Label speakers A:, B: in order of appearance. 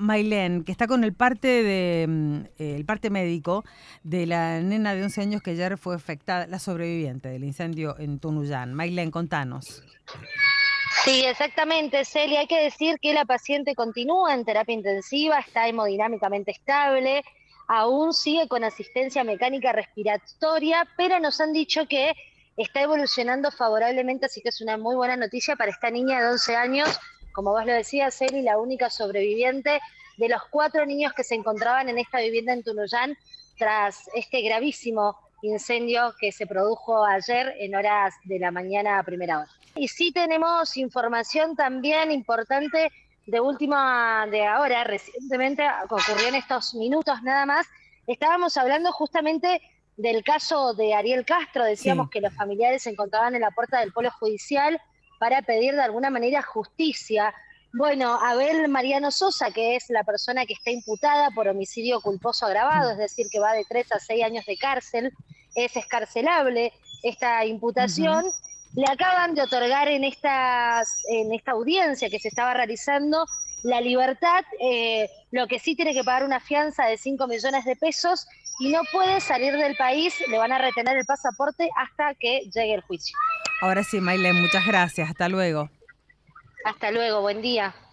A: Mailén, que está con el el parte médico de la nena de 11 años que ayer fue afectada, la sobreviviente del incendio en Tunuyán. Mailén, contanos.
B: Sí, exactamente, Celia. Hay que decir que la paciente continúa en terapia intensiva, está hemodinámicamente estable, aún sigue con asistencia mecánica respiratoria, pero nos han dicho que está evolucionando favorablemente, así que es una muy buena noticia para esta niña de 11 años, como vos lo decías, Celia, la única sobreviviente de los 4 niños que se encontraban en esta vivienda en Tunuyán tras este gravísimo incendio que se produjo ayer en horas de la mañana a primera hora. Y sí tenemos información también importante de ahora, recientemente, ocurrió en estos minutos nada más. Estábamos hablando justamente del caso de Ariel Castro, decíamos
A: Sí.
B: que los familiares se encontraban en la puerta del polo judicial para pedir de alguna manera justicia. Bueno, Abel Mariano Sosa, que es la persona que está imputada por homicidio culposo agravado, es decir, que va de 3 a 6 años de cárcel, es escarcelable esta
A: Ujú.
B: imputación. Le acaban de otorgar en esta audiencia que se estaba realizando la libertad, lo que sí tiene que pagar una fianza de 5 millones de pesos y no puede salir del país, le van a retener el pasaporte hasta que llegue el juicio.
A: Ahora sí, Mailén, muchas gracias. Hasta luego.
B: Hasta luego, buen día.